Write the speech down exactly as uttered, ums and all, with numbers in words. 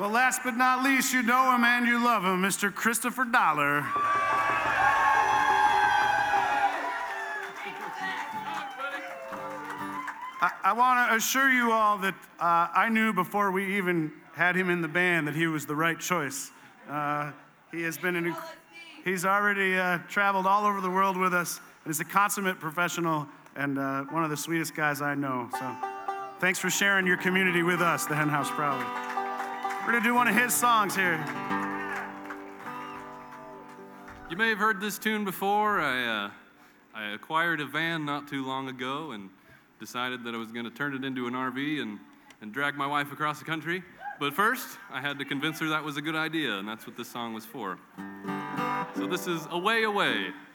Well, last but not least, you know him and you love him, Mister Christopher Dollar. I, I want to assure you all that uh, I knew before we even had him in the band that he was the right choice. Uh, he has been an, he's already uh, traveled all over the world with us, and is a consummate professional and uh, one of the sweetest guys I know. So thanks for sharing your community with us, the Hen House Proudly. We're gonna do one of his songs here. You may have heard this tune before. I, uh, I acquired a van not too long ago and decided that I was gonna turn it into an R V and, and drag my wife across the country. But first, I had to convince her that was a good idea, and that's what this song was for. So this is Away, Away.